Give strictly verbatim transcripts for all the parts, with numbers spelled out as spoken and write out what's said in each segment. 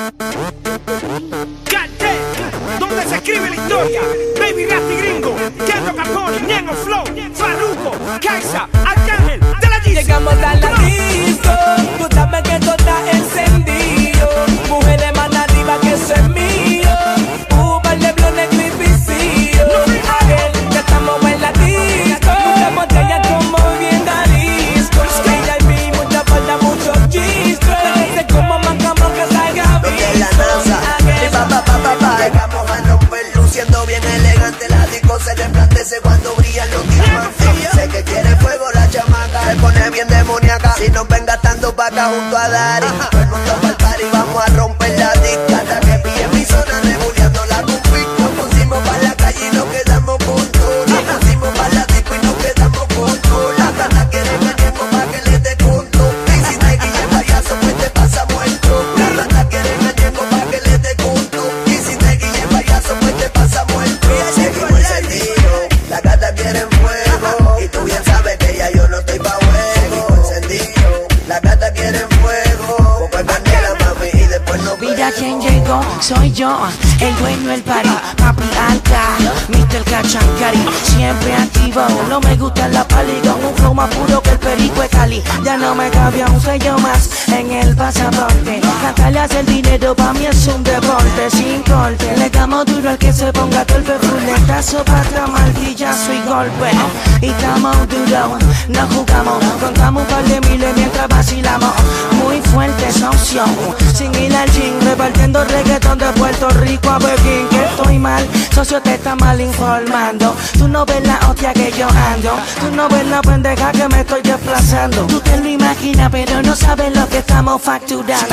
Donde se escribe la historia. Baby Rasty Gringo, Kendo Capone, Ñengo Flow, Farruko, Kaisa, Arcángel, de la G C. Llegamos a la disco, tú sabes que todo está encendido. Mujeres más arriba que eso es mío. Uber de blones gripicillo. Aquel, ya estamos en la disco. Muchas botellas como bien disco. Ella y mí, mucha falta, mucho chistro. Parece como mancamos que salga de la NASA, mi papá, papá, papá. Llegamos a romper luciendo bien elegante. La disco se resplandece cuando brillan los diamantes. Sé que quiere fuego la chamaca, se pone bien demoníaca. Si nos ven gastando vaca junto a Dari, todo el mundo pa'l party, vamos a romper la disca. Hasta que pille mi zona, rebuleando la cumbia. Nos pusimos pa' la calle y nos quedamos juntos. Nos pusimos pa' la disco y nos quedamos juntos. La gata quiere ganear pa' que le dé conto. Y si te guille payaso, pues te pasa muerto. La gata quiere ganear pa' que le dé conto. Y si te guille payaso, pues te pasa muerto. Seguimos encendido, la gata quiere fuego. Y tú bien sabes que ya yo no estoy pa' juego. Encendido, la gata quiere fuego. Pues bandera, mami, y después nos Mira quién llegó, soy yo, el dueño del party, papi alta, mister Cachancari, siempre activo, no me gusta la pali, con un flow más puro que el perico de Cali, ya no me cabía un sello más en el pasaporte, cantarle hacer dinero pa' mí es un deporte, sin corte, le damos duro al que se ponga torpe, fuletazo, pata, martillazo y golpe, y estamos duros, no jugamos, contamos un par de miles mientras vacilamos, muy fuerte socio, sin ir al gym, repartiendo reggaetón de Puerto Rico a Pekín, que estoy mal, socio te está mal informando, tú no ves la hostia que yo ando, tú no ves la pendeja que me estoy desplazando, tú te lo imaginas pero no sabes lo que estamos facturando.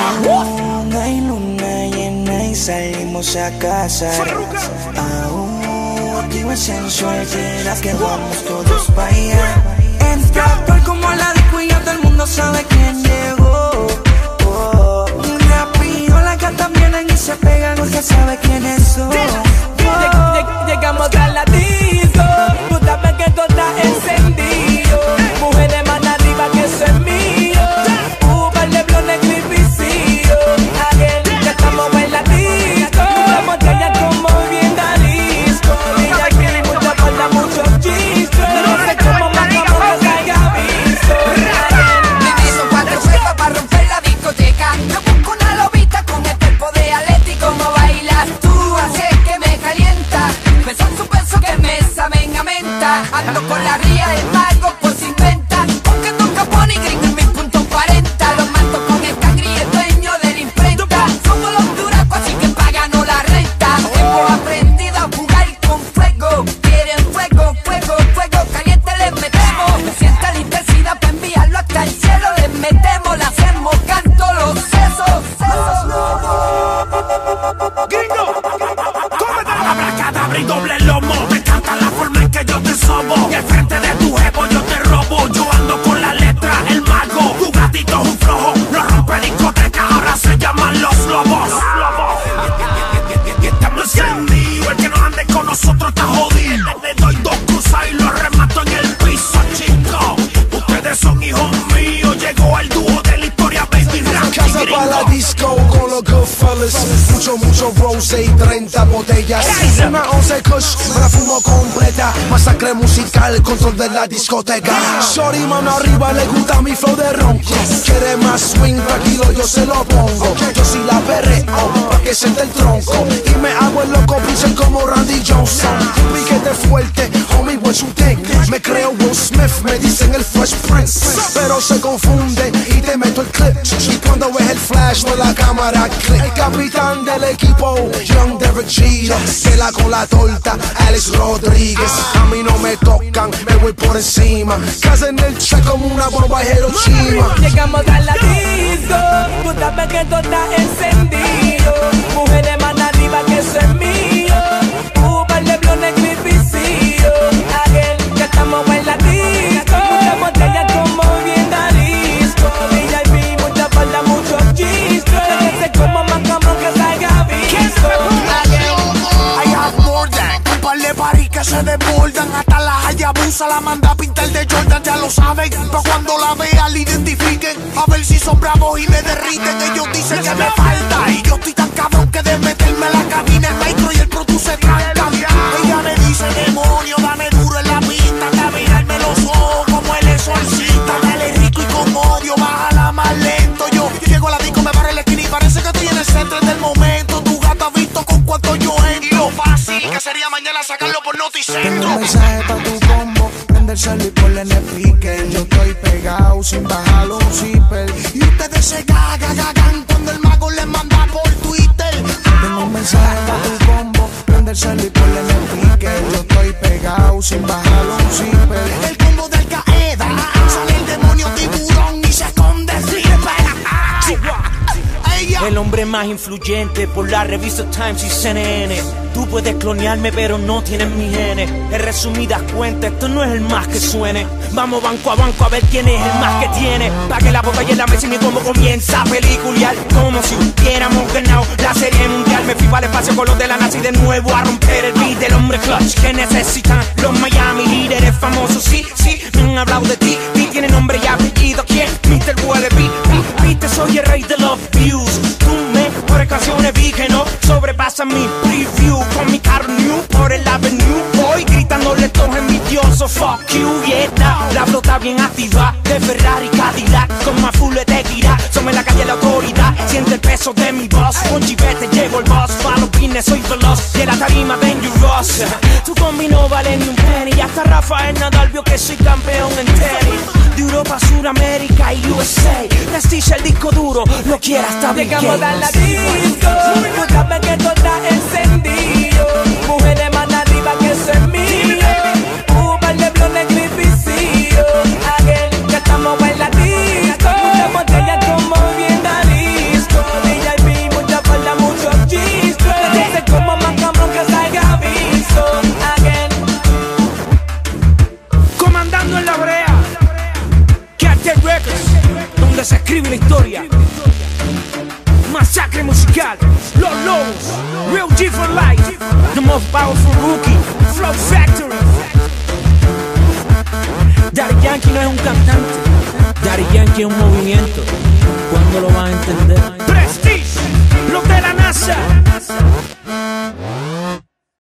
Aún hay luna llena y salimos a casa. Aún activo el sensual, serás que vamos todos pa' allá. Entra por como la disco y ya todo el mundo sabe quién llegó. Oh, rápido las gatas vienen y se pegan porque sabe quiénes son. Llegamos a la disco, tú sabes que todo está encendido. Mujeres más arriba que eso es mío. Uber de blones gripicillo. Aquel, ya estamos en la disco. Muchas botellas como bien disco. Y aquí mucha falta, mucho chistro. No sé cómo marcamos que salga visto. Bebiendo cuatro cepas para romper la discoteca. Yo busco una lobita con el cuerpo de Atlético. Como bailas tú, haces que me calienta. Besos su beso que me saben a menta. Ando con la ría del mago, pues inventa. Porque tú Capone y Gringo en mi punto cuarenta. Los mato con el cangri y el dueño de la imprenta. Somos los duracos, así que páganos la renta. Hemos aprendido a jugar con fuego. Quieren fuego, fuego, fuego caliente les metemos. Sienta la intensidad para enviarlo hasta el cielo. Les metemos, le hacemos canto los sesos. Gringo, cómete la abracadabra y doble lomo. Me encanta la forma en que yo te sobo. Y al frente de tu jevo yo te robo. Yo ando con la letra, el mago. Tu gatito es un flojo, no rompe discoteca. Ahora se llaman los lobos. Y estamos encendidos. El que no ande con nosotros está jodido. Le doy dos cruzas y lo remato en el piso, chico. Ustedes son hijos míos. Llegó el dúo de la historia, Baby Rasty Casa pa' la disco con los Goodfellas. Mucho, mucho rose y treinta botellas. Una once kush, me la fumo completa. Masacre musical, control de la discoteca. Shorty, mano arriba, le gusta mi flow de ronco. Quiere más swing, tranquilo, yo se lo pongo. Yo sí la perreo, pa' que siente el tronco. Y me hago el loco, pincel como Randy Johnson. Un piquete fuerte, homie, what's you think? Me creo Will Smith, me dicen el Fresh Prince. Pero se confunde y te meto el clip. Y cuando ves el flash de la cámara, click. El capitán del equipo, Young Derek Jeter. Que la con la torta, Alex Rodríguez. A mí no me tocan, me voy por encima. Casa en el chat como una bomba de Hiroshima. Llegamos a la disco, tú sabes que todo está encendido. Mujeres más arriba que eso es mío. Uber de blones gripicillo. Aquel, ya estamos en la disco. Muchas botellas como bien disco. V I P, mucha falta, mucho chistro. No sé cómo marcamos que salga visto. I have more than un par de paris que se desbordan. Hasta la Hayabusa la manda a pintar de Jordan, ya lo saben. Pa' cuando la vean, la identifiquen. A ver si son bravos y me derriten. Ellos dicen que me falta y yo flow sin bajarlo un zipper. El combo del Qaeda, sale el demonio tiburón y se esconde el hombre más influyente por la revista Times y C N N. Tú puedes clonearme pero no tienes mi genes. En resumidas cuentas, esto no es el más que suene. Vamos banco a banco a ver quién es el más que tiene. Pa' que la botella en la mesa y mi combo comienza a peliculear. Como si hubiéramos ganado la serie mundial. Me fui para el espacio con los de la NASA y de nuevo a romper el beat del hombre clutch que necesitan los Miami líderes famosos. Sí, sí, me han hablado de ti. Ti tiene nombre y apellido. ¿Quién? mister Wallaby. Viste, soy el rey de los views. Tú me por canciones vi que no sobrepasan mi preview. Con mi carro new por el avenue. Voy gritándole todos envidiosos. Fuck you, yeah, nah. La flota bien activa de Ferrari Cadillac. Con más full de tequila. Somos en la calle la autoridad. Siente el peso de mi voz. Con chivete llevo el boss. Pa' los pines soy veloz. Y en la tarima dangerous. Tu combi no vale ni un penny. Y hasta Rafael Nadal vio que soy campeón en tenis. De Europa, Suramérica y U S A. Prestige el disco duro. Lo quiera hasta bien. Llegamos a la disco. Tú sabes que todo está encendido. Mujeres más arriba que eso es mío. Uber de blones gripicillo. Again, que estamos en la disco. Muchas botellas como bien disco. D J P, mucha falda, muchos chistros. Dice como más cabrón que salga visto. Again. Comandando en la brea. Cartel Records, donde se escribe la historia. Masacre musical, los lobos, Real G for life, the most powerful rookie, Flow Factory. Daddy Yankee no es un cantante, Daddy Yankee es un movimiento. ¿Cuándo lo van a entender?